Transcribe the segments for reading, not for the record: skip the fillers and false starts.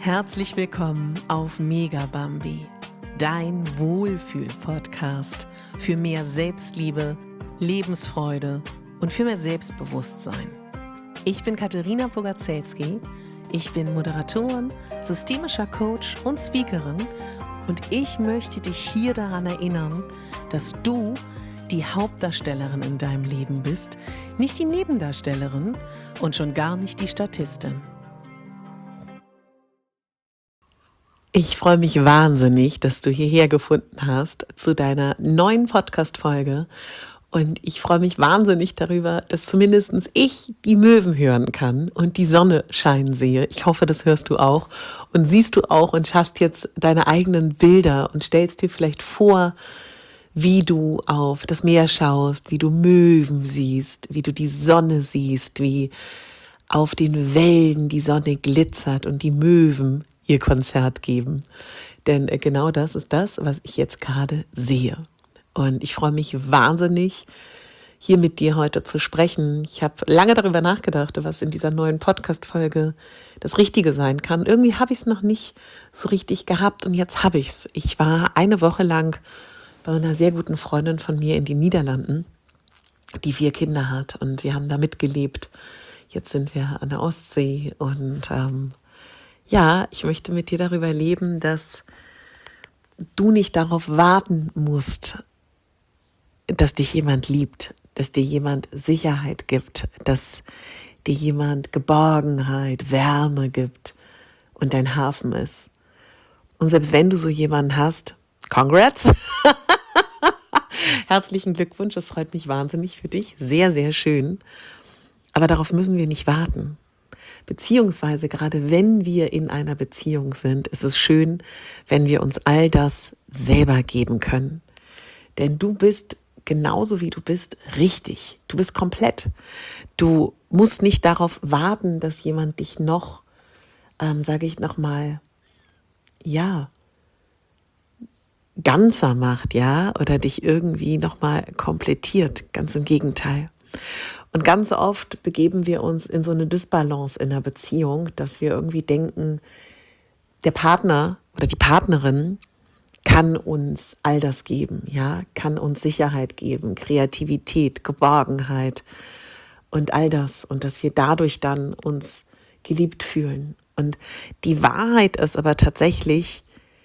Herzlich willkommen auf Mega Bambi, dein Wohlfühl-Podcast für mehr Selbstliebe, Lebensfreude und für mehr Selbstbewusstsein. Ich bin Katharina Pogacelski, ich bin Moderatorin, systemischer Coach und Speakerin und ich möchte dich hier daran erinnern, dass du die Hauptdarstellerin in deinem Leben bist, nicht die Nebendarstellerin und schon gar nicht die Statistin. Ich freue mich wahnsinnig, dass du hierher gefunden hast zu deiner neuen Podcast-Folge. Und ich freue mich wahnsinnig darüber, dass zumindest ich die Möwen hören kann und die Sonne scheinen sehe. Ich hoffe, das hörst du auch und siehst du auch und hast jetzt deine eigenen Bilder und stellst dir vielleicht vor, wie du auf das Meer schaust, wie du Möwen siehst, wie du die Sonne siehst, wie auf den Wellen die Sonne glitzert und die Möwen ihr Konzert geben. Denn genau das ist das, was ich jetzt gerade sehe. Und ich freue mich wahnsinnig, hier mit dir heute zu sprechen. Ich habe lange darüber nachgedacht, was in dieser neuen Podcast-Folge das Richtige sein kann. Irgendwie habe ich es noch nicht so richtig gehabt und jetzt habe ich es. Ich war eine Woche lang bei einer sehr guten Freundin von mir in den Niederlanden, die 4 Kinder hat und wir haben da mitgelebt. Jetzt sind wir an der Ostsee und ich möchte mit dir darüber leben, dass du nicht darauf warten musst, dass dich jemand liebt, dass dir jemand Sicherheit gibt, dass dir jemand Geborgenheit, Wärme gibt und dein Hafen ist. Und selbst wenn du so jemanden hast, congrats! Herzlichen Glückwunsch, das freut mich wahnsinnig für dich. Sehr, sehr schön. Aber darauf müssen wir nicht warten. Beziehungsweise gerade wenn wir in einer Beziehung sind, ist es schön, wenn wir uns all das selber geben können. Denn du bist genauso wie du bist richtig. Du bist komplett. Du musst nicht darauf warten, dass jemand dich noch, ganzer macht, oder dich irgendwie nochmal komplettiert. Ganz im Gegenteil. Und ganz oft begeben wir uns in so eine Disbalance in der Beziehung, dass wir irgendwie denken, der Partner oder die Partnerin kann uns all das geben, kann uns Sicherheit geben, Kreativität, Geborgenheit und all das. Und dass wir dadurch dann uns geliebt fühlen. Und die Wahrheit ist aber tatsächlich,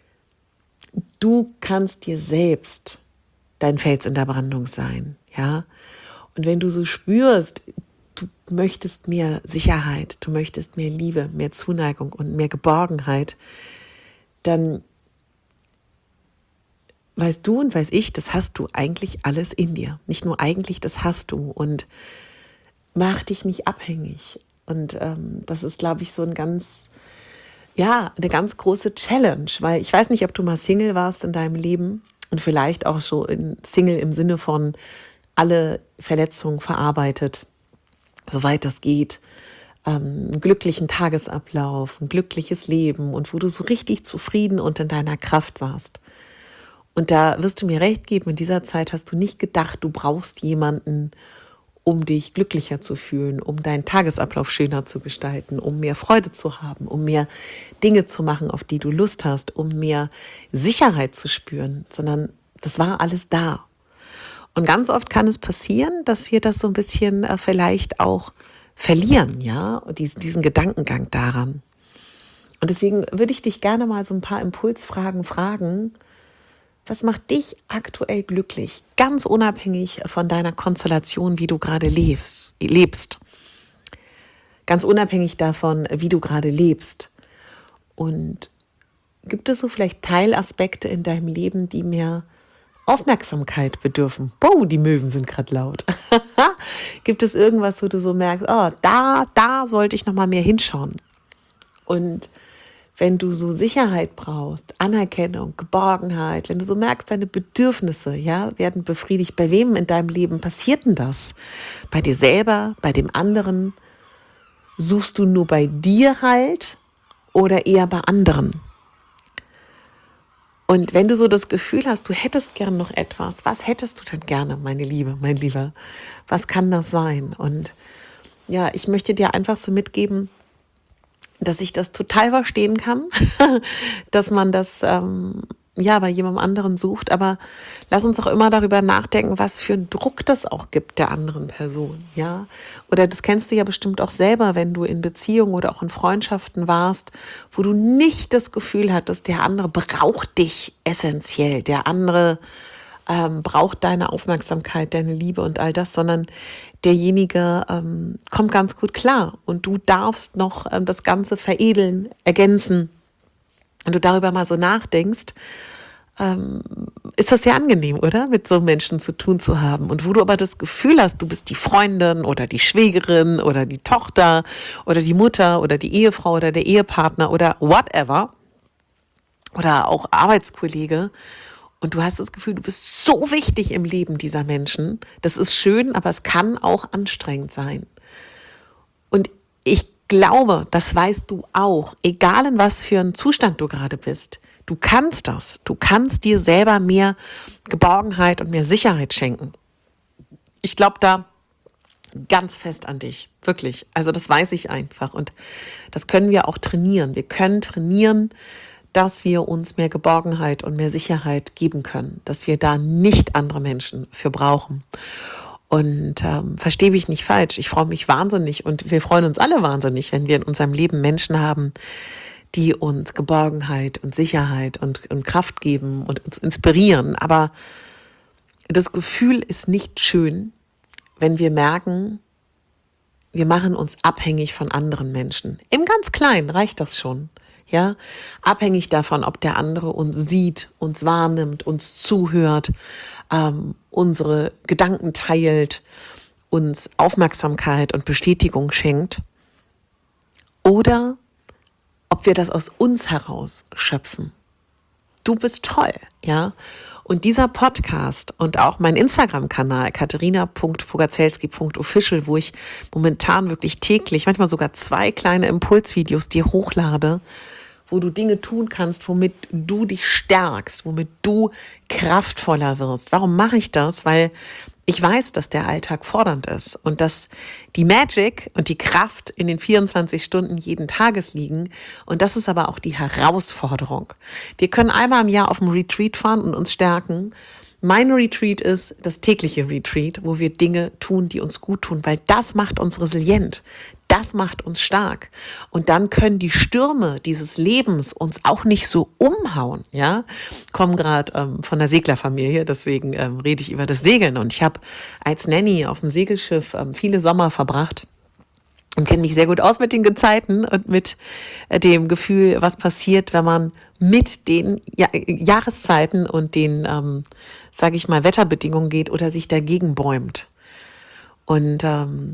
du kannst dir selbst dein Fels in der Brandung sein, Und wenn du so spürst, du möchtest mehr Sicherheit, du möchtest mehr Liebe, mehr Zuneigung und mehr Geborgenheit, dann weißt du und weiß ich, das hast du eigentlich alles in dir. Nicht nur eigentlich, das hast du. Und mach dich nicht abhängig. Und das ist, glaube ich, so eine ganz große Challenge, weil ich weiß nicht, ob du mal Single warst in deinem Leben und vielleicht auch so Single im Sinne von alle Verletzungen verarbeitet, soweit das geht, einen glücklichen Tagesablauf, ein glückliches Leben und wo du so richtig zufrieden und in deiner Kraft warst. Und da wirst du mir recht geben, in dieser Zeit hast du nicht gedacht, du brauchst jemanden, um dich glücklicher zu fühlen, um deinen Tagesablauf schöner zu gestalten, um mehr Freude zu haben, um mehr Dinge zu machen, auf die du Lust hast, um mehr Sicherheit zu spüren, sondern das war alles da. Und ganz oft kann es passieren, dass wir das so ein bisschen vielleicht auch verlieren, und diesen Gedankengang daran. Und deswegen würde ich dich gerne mal so ein paar Impulsfragen fragen. Was macht dich aktuell glücklich? Ganz unabhängig von deiner Konstellation, wie du gerade lebst. Ganz unabhängig davon, wie du gerade lebst. Und gibt es so vielleicht Teilaspekte in deinem Leben, die mehr Aufmerksamkeit bedürfen? Boah, die Möwen sind gerade laut. Gibt es irgendwas, wo du so merkst, da sollte ich noch mal mehr hinschauen? Und wenn du so Sicherheit brauchst, Anerkennung, Geborgenheit, wenn du so merkst, deine Bedürfnisse werden befriedigt, bei wem in deinem Leben passiert denn das? Bei dir selber, bei dem anderen? Suchst du nur bei dir Halt oder eher bei anderen? Und wenn du so das Gefühl hast, du hättest gern noch etwas, was hättest du denn gerne, meine Liebe, mein Lieber? Was kann das sein? Und ich möchte dir einfach so mitgeben, dass ich das total verstehen kann, dass man das bei jemandem anderen sucht. Aber lass uns auch immer darüber nachdenken, was für einen Druck das auch gibt der anderen Person. Ja? Oder das kennst du ja bestimmt auch selber, wenn du in Beziehungen oder auch in Freundschaften warst, wo du nicht das Gefühl hattest, der andere braucht dich essentiell, der andere braucht deine Aufmerksamkeit, deine Liebe und all das, sondern derjenige kommt ganz gut klar und du darfst noch das Ganze veredeln, ergänzen. Und du darüber mal so nachdenkst, ist das sehr angenehm, oder? Mit so Menschen zu tun zu haben. Und wo du aber das Gefühl hast, du bist die Freundin oder die Schwägerin oder die Tochter oder die Mutter oder die Ehefrau oder der Ehepartner oder whatever oder auch Arbeitskollege, und du hast das Gefühl, du bist so wichtig im Leben dieser Menschen. Das ist schön, aber es kann auch anstrengend sein. Und ich glaube, das weißt du auch, egal in was für einen Zustand du gerade bist. Du kannst das. Du kannst dir selber mehr Geborgenheit und mehr Sicherheit schenken. Ich glaube da ganz fest an dich. Wirklich. Also das weiß ich einfach. Und das können wir auch trainieren. Wir können trainieren, dass wir uns mehr Geborgenheit und mehr Sicherheit geben können, dass wir da nicht andere Menschen für brauchen. Und verstehe mich nicht falsch, ich freue mich wahnsinnig und wir freuen uns alle wahnsinnig, wenn wir in unserem Leben Menschen haben, die uns Geborgenheit und Sicherheit und Kraft geben und uns inspirieren. Aber das Gefühl ist nicht schön, wenn wir merken, wir machen uns abhängig von anderen Menschen. Im ganz Kleinen reicht das schon. Ja, abhängig davon, ob der andere uns sieht, uns wahrnimmt, uns zuhört, unsere Gedanken teilt, uns Aufmerksamkeit und Bestätigung schenkt. Oder ob wir das aus uns heraus schöpfen. Du bist toll, ja. Und dieser Podcast und auch mein Instagram-Kanal katharina.pogazelski.official, wo ich momentan wirklich täglich, manchmal sogar 2 kleine Impulsvideos dir hochlade, wo du Dinge tun kannst, womit du dich stärkst, womit du kraftvoller wirst. Warum mache ich das? Weil ich weiß, dass der Alltag fordernd ist und dass die Magic und die Kraft in den 24 Stunden jeden Tages liegen. Und das ist aber auch die Herausforderung. Wir können einmal im Jahr auf dem Retreat fahren und uns stärken. Mein Retreat ist das tägliche Retreat, wo wir Dinge tun, die uns gut tun, weil das macht uns resilient. Das macht uns stark. Und dann können die Stürme dieses Lebens uns auch nicht so umhauen. Ja, komme gerade von der Seglerfamilie, deswegen rede ich über das Segeln. Und ich habe als Nanny auf dem Segelschiff viele Sommer verbracht und kenne mich sehr gut aus mit den Gezeiten und mit dem Gefühl, was passiert, wenn man mit den Jahreszeiten und den, Wetterbedingungen geht oder sich dagegen bäumt. Und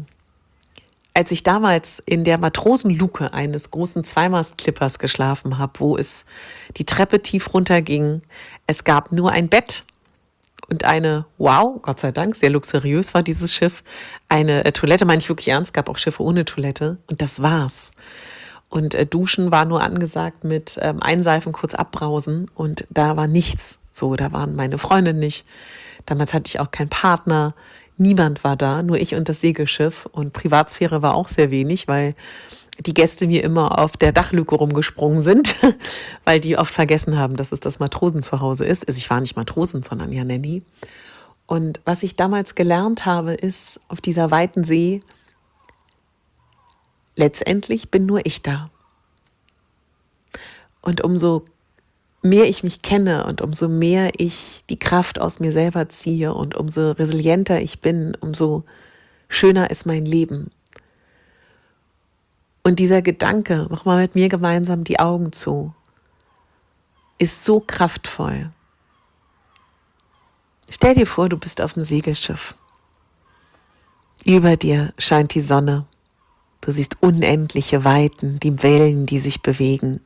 als ich damals in der Matrosenluke eines großen Zweimastklippers geschlafen habe, wo es die Treppe tief runterging, es gab nur ein Bett und Gott sei Dank, sehr luxuriös war dieses Schiff, eine Toilette, meine ich wirklich ernst, gab auch Schiffe ohne Toilette und das war's. Und Duschen war nur angesagt mit Einseifen, kurz abbrausen und da war nichts. So, da waren meine Freunde nicht. Damals hatte ich auch keinen Partner. Niemand war da, nur ich und das Segelschiff. Und Privatsphäre war auch sehr wenig, weil die Gäste mir immer auf der Dachluke rumgesprungen sind, weil die oft vergessen haben, dass es das Matrosenzuhause ist. Also ich war nicht Matrosen, sondern ja Nanny. Und was ich damals gelernt habe, ist auf dieser weiten See, letztendlich bin nur ich da. Und umso mehr ich mich kenne und umso mehr ich die Kraft aus mir selber ziehe und umso resilienter ich bin, umso schöner ist mein Leben. Und dieser Gedanke, mach mal mit mir gemeinsam die Augen zu, ist so kraftvoll. Stell dir vor, du bist auf dem Segelschiff. Über dir scheint die Sonne. Du siehst unendliche Weiten, die Wellen, die sich bewegen.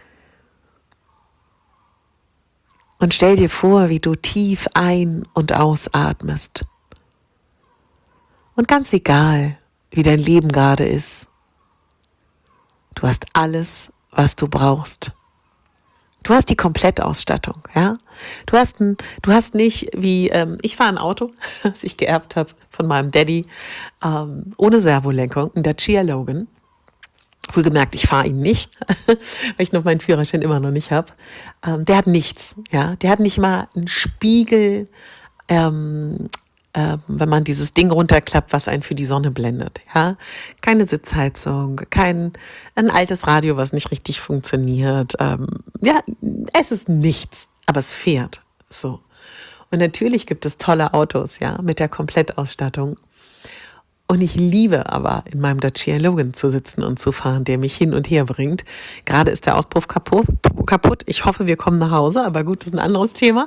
Und stell dir vor, wie du tief ein- und ausatmest. Und ganz egal, wie dein Leben gerade ist, du hast alles, was du brauchst. Du hast die Komplettausstattung, ja. Du hast nicht wie, ich fahre ein Auto, das ich geerbt habe von meinem Daddy, ohne Servolenkung, ein Dacia Logan Wohlgemerkt, ich fahre ihn nicht, weil ich noch meinen Führerschein immer noch nicht habe. Der hat nichts, ja. Der hat nicht mal einen Spiegel, wenn man dieses Ding runterklappt, was einen für die Sonne blendet, ja. Keine Sitzheizung, ein altes Radio, was nicht richtig funktioniert. Ja, es ist nichts, aber es fährt, so. Und natürlich gibt es tolle Autos, ja, mit der Komplettausstattung. Und ich liebe aber, in meinem Dacia Logan zu sitzen und zu fahren, der mich hin und her bringt. Gerade ist der Auspuff kaputt. Ich hoffe, wir kommen nach Hause, aber gut, das ist ein anderes Thema.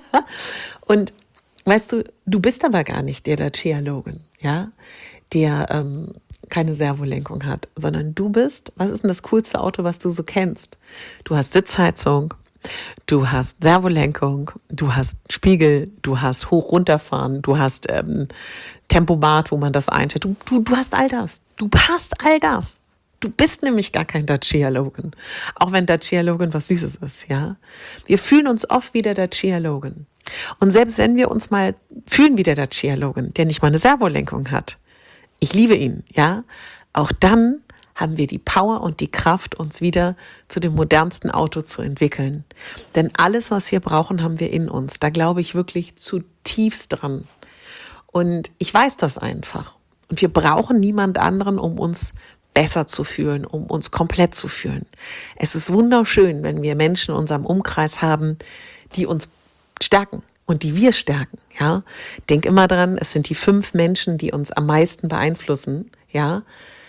Und weißt du, du bist aber gar nicht der Dacia Logan, ja, der keine Servolenkung hat, sondern du bist, was ist denn das coolste Auto, was du so kennst? Du hast Sitzheizung, du hast Servolenkung, du hast Spiegel, du hast Hoch-Runterfahren, du hast Tempomat, wo man das einstellt. Du hast all das. Du hast all das. Du bist nämlich gar kein Dacia Logan. Auch wenn Dacia Logan was Süßes ist, ja. Wir fühlen uns oft wie der Dacia Logan. Und selbst wenn wir uns mal fühlen wie der Dacia Logan, der nicht mal eine Servolenkung hat, ich liebe ihn, ja, auch dann haben wir die Power und die Kraft, uns wieder zu dem modernsten Auto zu entwickeln. Denn alles, was wir brauchen, haben wir in uns. Da glaube ich wirklich zutiefst dran. Und ich weiß das einfach. Und wir brauchen niemand anderen, um uns besser zu fühlen, um uns komplett zu fühlen. Es ist wunderschön, wenn wir Menschen in unserem Umkreis haben, die uns stärken und die wir stärken. Ja? Denk immer dran, es sind die 5 Menschen, die uns am meisten beeinflussen. Ja?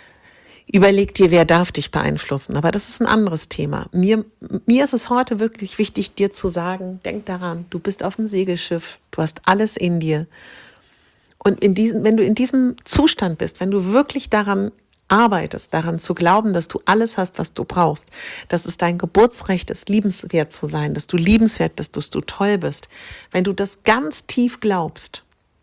Überleg dir, wer darf dich beeinflussen. Aber das ist ein anderes Thema. Mir ist es heute wirklich wichtig, dir zu sagen, denk daran, du bist auf dem Segelschiff, du hast alles in dir. Und wenn du in diesem Zustand bist, wenn du wirklich daran arbeitest, daran zu glauben, dass du alles hast, was du brauchst, dass es dein Geburtsrecht ist, liebenswert zu sein, dass du liebenswert bist, dass du toll bist, wenn du das ganz tief glaubst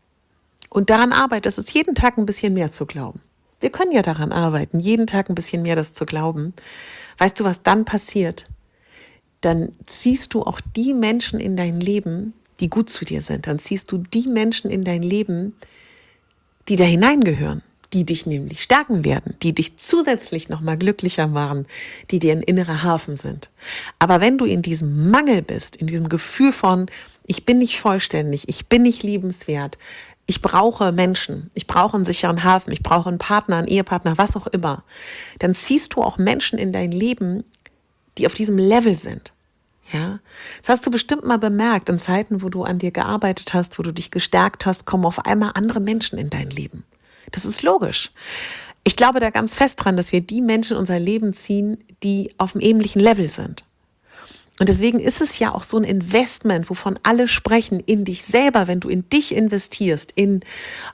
und daran arbeitest, es jeden Tag ein bisschen mehr zu glauben. Wir können ja daran arbeiten, jeden Tag ein bisschen mehr das zu glauben. Weißt du, was dann passiert? Dann ziehst du auch die Menschen in dein Leben, die gut zu dir sind. Dann ziehst du die Menschen in dein Leben, die da hineingehören, die dich nämlich stärken werden, die dich zusätzlich nochmal glücklicher machen, die dir ein innerer Hafen sind. Aber wenn du in diesem Mangel bist, in diesem Gefühl von, ich bin nicht vollständig, ich bin nicht liebenswert, ich brauche Menschen, ich brauche einen sicheren Hafen, ich brauche einen Partner, einen Ehepartner, was auch immer, dann ziehst du auch Menschen in dein Leben, die auf diesem Level sind. Ja, das hast du bestimmt mal bemerkt, in Zeiten, wo du an dir gearbeitet hast, wo du dich gestärkt hast, kommen auf einmal andere Menschen in dein Leben. Das ist logisch. Ich glaube da ganz fest dran, dass wir die Menschen in unser Leben ziehen, die auf einem ähnlichen Level sind. Und deswegen ist es ja auch so ein Investment, wovon alle sprechen, in dich selber, wenn du in dich investierst, in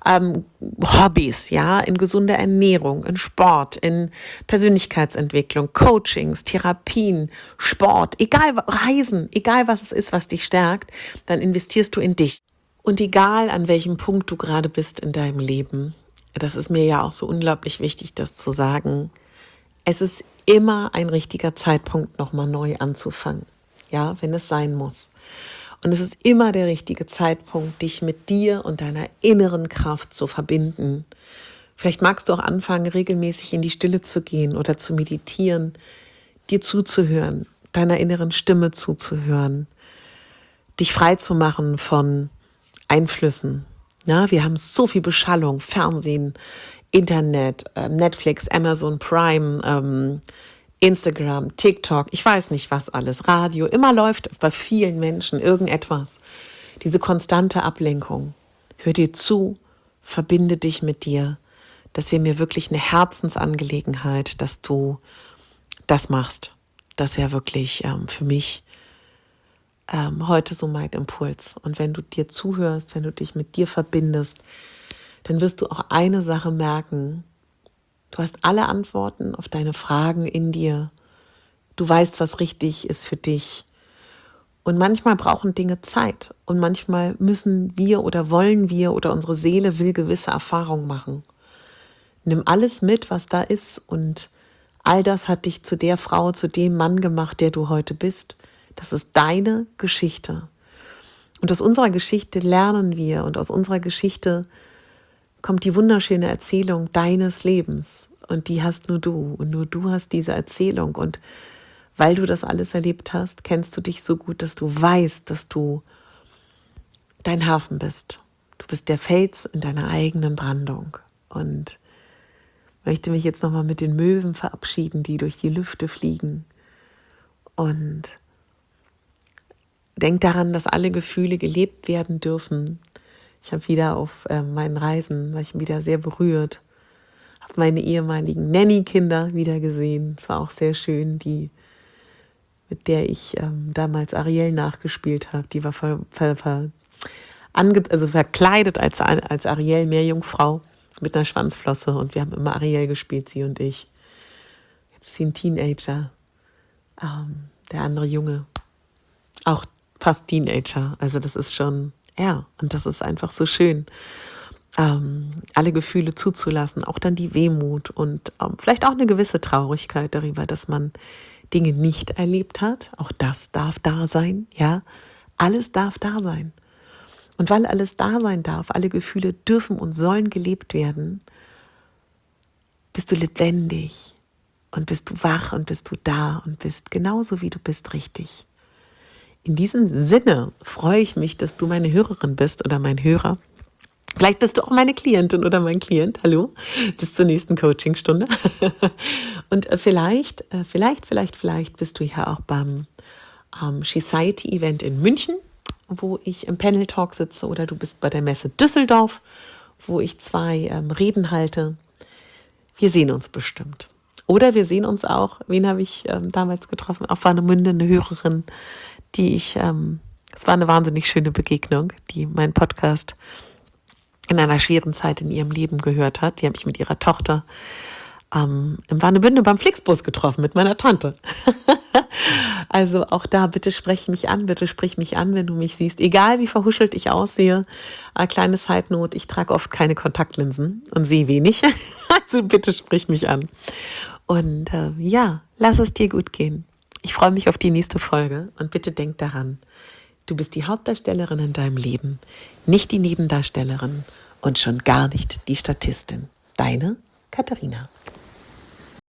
Hobbys, ja, in gesunde Ernährung, in Sport, in Persönlichkeitsentwicklung, Coachings, Therapien, Sport, egal, Reisen, egal was es ist, was dich stärkt, dann investierst du in dich. Und egal an welchem Punkt du gerade bist in deinem Leben, das ist mir ja auch so unglaublich wichtig, das zu sagen, es ist immer ein richtiger Zeitpunkt, nochmal neu anzufangen. Ja, wenn es sein muss. Und es ist immer der richtige Zeitpunkt, dich mit dir und deiner inneren Kraft zu verbinden. Vielleicht magst du auch anfangen, regelmäßig in die Stille zu gehen oder zu meditieren, dir zuzuhören, deiner inneren Stimme zuzuhören, dich frei zu machen von Einflüssen. Ja, wir haben so viel Beschallung, Fernsehen, Internet, Netflix, Amazon Prime, Instagram, TikTok, ich weiß nicht was alles, Radio, immer läuft bei vielen Menschen irgendetwas. Diese konstante Ablenkung. Hör dir zu, verbinde dich mit dir. Das wäre mir wirklich eine Herzensangelegenheit, dass du das machst. Das wäre wirklich für mich heute so mein Impuls. Und wenn du dir zuhörst, wenn du dich mit dir verbindest, dann wirst du auch eine Sache merken. Du hast alle Antworten auf deine Fragen in dir. Du weißt, was richtig ist für dich. Und manchmal brauchen Dinge Zeit. Und manchmal müssen wir oder wollen wir oder unsere Seele will gewisse Erfahrungen machen. Nimm alles mit, was da ist. Und all das hat dich zu der Frau, zu dem Mann gemacht, der du heute bist. Das ist deine Geschichte. Und aus unserer Geschichte lernen wir. Und aus unserer Geschichte kommt die wunderschöne Erzählung deines Lebens. und die hast nur du und nur du hast diese Erzählung und weil du das alles erlebt hast, kennst du dich so gut, dass du weißt, dass du dein Hafen bist. Du bist der Fels in deiner eigenen Brandung und möchte mich jetzt nochmal mit den Möwen verabschieden, die durch die Lüfte fliegen und denk daran, dass alle Gefühle gelebt werden dürfen. Ich habe wieder auf meinen Reisen, war ich wieder sehr berührt, habe meine ehemaligen Nanny-Kinder wieder gesehen. Es war auch sehr schön, die, mit der ich damals Ariel nachgespielt habe. Die war verkleidet als Ariel, Meerjungfrau, mit einer Schwanzflosse. Und wir haben immer Ariel gespielt, sie und ich. Jetzt ist sie ein Teenager. Der andere Junge, auch fast Teenager. Also das ist schon, ja, und das ist einfach so schön, alle Gefühle zuzulassen, auch dann die Wehmut und vielleicht auch eine gewisse Traurigkeit darüber, dass man Dinge nicht erlebt hat. Auch das darf da sein, ja. Alles darf da sein. Und weil alles da sein darf, alle Gefühle dürfen und sollen gelebt werden, bist du lebendig und bist du wach und bist du da und bist genauso, wie du bist, richtig. In diesem Sinne freue ich mich, dass du meine Hörerin bist oder mein Hörer. Vielleicht bist du auch meine Klientin oder mein Klient. Hallo, bis zur nächsten Coachingstunde. Und vielleicht bist du ja auch beim Society-Event in München, wo ich im Panel-Talk sitze, oder du bist bei der Messe Düsseldorf, wo ich 2 Reden halte. Wir sehen uns bestimmt. Oder wir sehen uns auch, wen habe ich damals getroffen? Auf Warnemünde, eine Hörerin, die es war eine wahnsinnig schöne Begegnung, die meinen Podcast in einer schweren Zeit in ihrem Leben gehört hat. Die habe ich mit ihrer Tochter im Warnemünde beim Flixbus getroffen, mit meiner Tante. Also auch da, bitte sprich mich an, wenn du mich siehst. Egal wie verhuschelt ich aussehe, kleine Side-Note, ich trage oft keine Kontaktlinsen und sehe wenig. Also bitte sprich mich an. Und ja, lass es dir gut gehen. Ich freue mich auf die nächste Folge und bitte denk daran, du bist die Hauptdarstellerin in deinem Leben, nicht die Nebendarstellerin und schon gar nicht die Statistin. Deine Katharina.